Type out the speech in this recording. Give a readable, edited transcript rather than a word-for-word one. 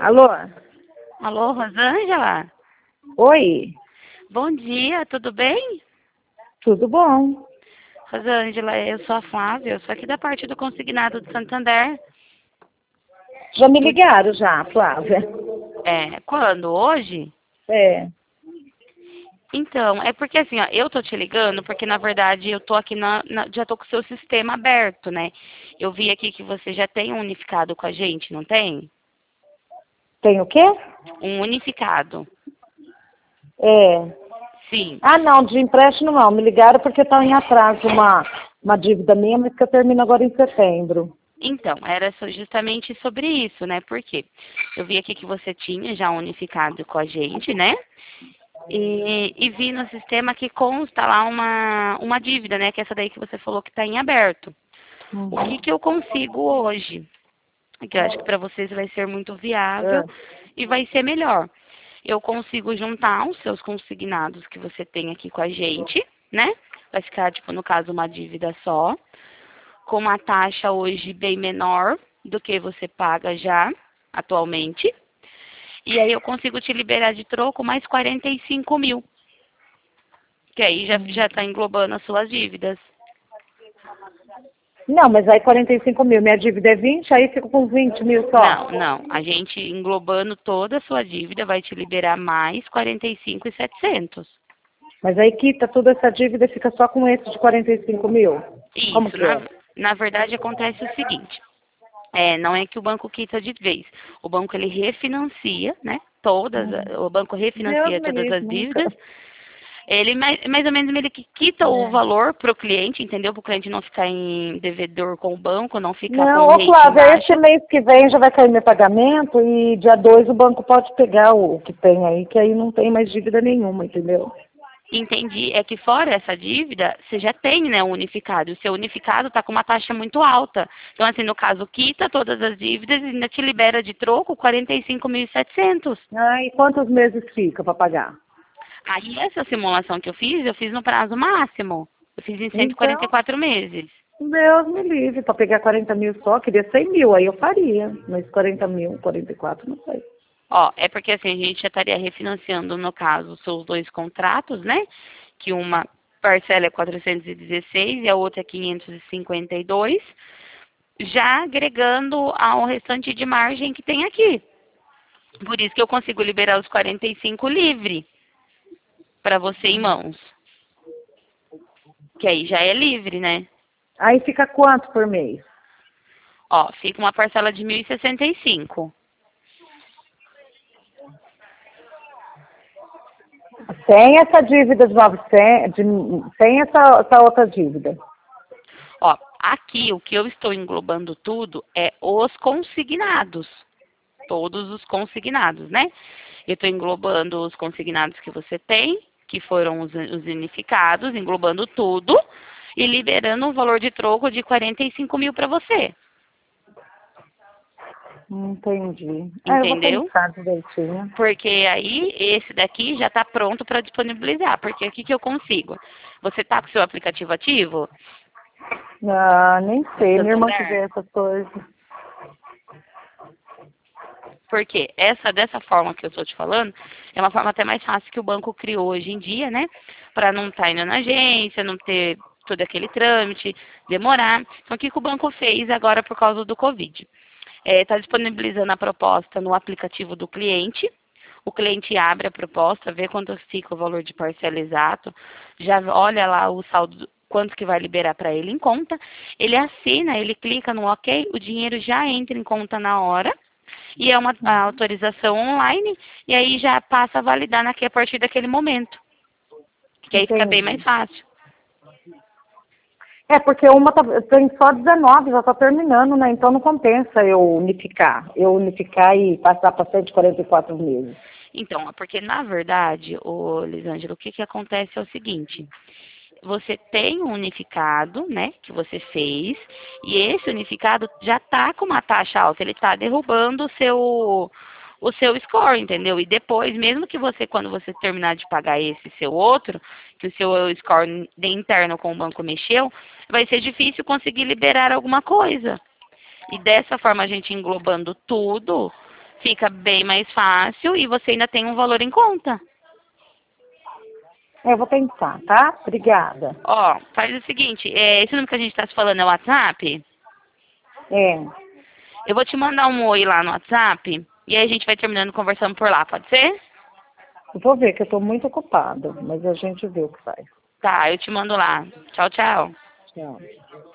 Alô? Alô, Rosângela? Oi? Bom dia, tudo bem? Tudo bom? Rosângela, eu sou a Flávia, eu sou aqui da parte do Consignado de Santander. Já me ligaram já, Flávia. Quando? Hoje? É. Então, é porque assim, ó, eu tô te ligando porque na verdade eu tô aqui já tô com o seu sistema aberto, né? Eu vi aqui que você já tem um unificado com a gente, não tem? Tem o quê? Um unificado. É. Sim. Ah, não, de empréstimo não. Me ligaram porque está em atraso uma dívida minha, mas que eu termino agora em setembro. Então, era justamente sobre isso, né? Porque eu vi aqui que você tinha já um unificado com a gente, né? E vi no sistema que consta lá uma dívida, né? Que é essa daí que você falou que está em aberto. O que eu consigo hoje? Que eu acho que para vocês vai ser muito viável É. e vai ser melhor. Eu consigo juntar os seus consignados que você tem aqui com a gente, né? Vai ficar, tipo, no caso, uma dívida só, com uma taxa hoje bem menor do que você paga já atualmente. E aí eu consigo te liberar de troco mais 45 mil, que aí já está englobando as suas dívidas. Não, mas aí 45 mil, minha dívida é 20, aí fico com 20 mil Não, só. não. A gente englobando toda a sua dívida vai te liberar mais 45.700. Mas aí quita toda essa dívida e fica só com esse de 45 mil. Como Isso, que é? na verdade acontece o seguinte, não é que o banco quita de vez, o banco ele refinancia, né, o banco Deus refinancia me todas livre, as nunca. dívidas, ele mais ou menos ele que quita o É. valor para o cliente, entendeu? Para o cliente não ficar em devedor com o banco, não ficar com Não, o ô rating Flávia, esse baixo. mês que vem já vai cair meu pagamento e dia 2 o banco pode pegar o que tem aí, que aí não tem mais dívida nenhuma, entendeu? Entendi. É que fora essa dívida, você já tem, né, um unificado. O seu unificado está com uma taxa muito alta. Então, assim, no caso, quita todas as dívidas e ainda te libera de troco 45.700. Ah, e quantos meses fica para pagar? Aí, essa simulação que eu fiz no prazo máximo. Eu fiz em cento e quarenta e Então, quatro meses. Deus me livre, para pegar 40 mil só, queria 100 mil, aí eu faria, mas 40 mil, 44, não sei. Ó, é porque assim, a gente já estaria refinanciando, no caso, os seus dois contratos, né? Que uma parcela é 416 e a outra é 552, já agregando ao restante de margem que tem aqui. Por isso que eu consigo liberar os 45 livre para você em mãos. Que aí já é livre, né? Aí fica quanto por mês? Ó, fica uma parcela de 1.065. Sem essa dívida de 900, sem essa outra dívida. Ó, aqui o que eu estou englobando tudo é os consignados. Todos os consignados, né? Eu estou englobando os consignados que você tem, que foram os unificados, englobando tudo e liberando um valor de troco de 45 mil para você. Entendi. Eu vou Entendeu? pensar direitinho. Porque aí esse daqui já está pronto para disponibilizar. Porque o que que eu consigo? Você está com o seu aplicativo ativo? Ah, nem sei, minha irmã que vê Santander? essas coisas. Porque dessa forma que eu estou te falando, é uma forma até mais fácil que o banco criou hoje em dia, né? Para não estar indo na agência, não ter todo aquele trâmite, demorar. Então, o que que o banco fez agora por causa do Covid? Está disponibilizando a proposta no aplicativo do cliente. O cliente abre a proposta, vê quanto fica o valor de parcela exato, já olha lá o saldo, quanto que vai liberar para ele em conta. Ele assina, ele clica no OK, o dinheiro já entra em conta na hora. E é uma autorização online, e aí já passa a validar a partir daquele momento. Que aí fica bem mais Entendi. fácil. É, porque uma tem só 19, já está terminando, né? Então não compensa eu unificar. Eu unificar e passar para 144 meses. Então, porque na verdade, Lisângela, o que que acontece é o seguinte. Você tem um unificado, né, que você fez, e esse unificado já está com uma taxa alta, ele está derrubando o seu score, entendeu? E depois, mesmo que você, quando você terminar de pagar esse seu outro, que o seu score interno com o banco mexeu, vai ser difícil conseguir liberar alguma coisa. E dessa forma, a gente englobando tudo, fica bem mais fácil e você ainda tem um valor em conta. Eu vou pensar, tá? Obrigada. Ó, faz o seguinte, esse número que a gente está se falando é o WhatsApp? É, Eu vou te mandar um oi lá no WhatsApp e aí a gente vai terminando conversando por lá, pode ser? eu vou ver que eu tô muito ocupada, mas a gente vê o que faz. Tá, eu te mando lá. Tchau, tchau. Tchau.